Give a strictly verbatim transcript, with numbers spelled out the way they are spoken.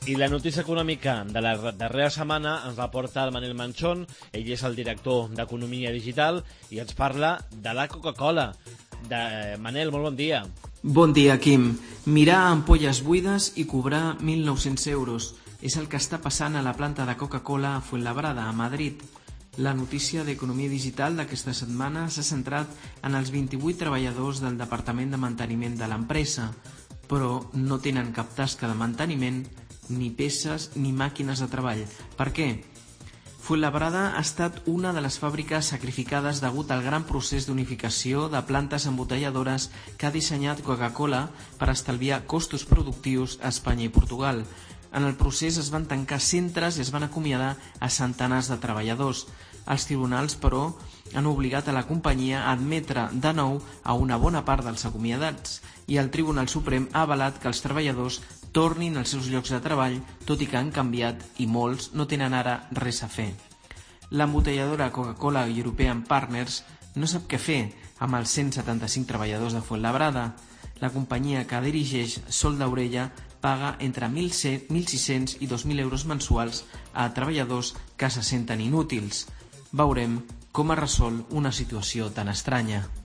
I la notícia econòmica de la darrera setmana ens la porta el Manel Manchón. Ell és el director d'Economia Digital i ens parla de la Coca-Cola. De... Manel, molt bon dia. Bon dia, Quim. Mirar ampolles buides i cobrar mil nou-cents euros. És el que està passant a la planta de Coca-Cola a Fuenlabrada, a Madrid. La notícia d'Economia Digital d'aquesta setmana s'ha centrat en els vint-i-vuit treballadors del Departament de Manteniment de l'empresa, però no tenen cap tasca de manteniment, ni peces ni màquines de treball. Per què? Fuenlabrada ha estat una de les fàbriques sacrificades degut al gran procés d'unificació de plantes embotelladores que ha dissenyat Coca-Cola per estalviar costos productius a Espanya i Portugal. En el procés es van tancar centres i es van acomiadar a centenars de treballadors. Els tribunals, però, han obligat a la companyia a admetre de nou a una bona part dels acomiadats i el Tribunal Suprem ha avalat que els treballadors tornin als seus llocs de treball, tot i que han canviat i molts no tenen ara res a fer. L'embotelladora Coca-Cola European Partners no sap què fer amb els cent setanta-cinc treballadors de Fuenlabrada. La companyia que dirigeix Sol d'Aurella paga entre mil sis-cents i dos mil euros mensuals a treballadors que se senten inútils. Veurem com es resol una situació tan estranya.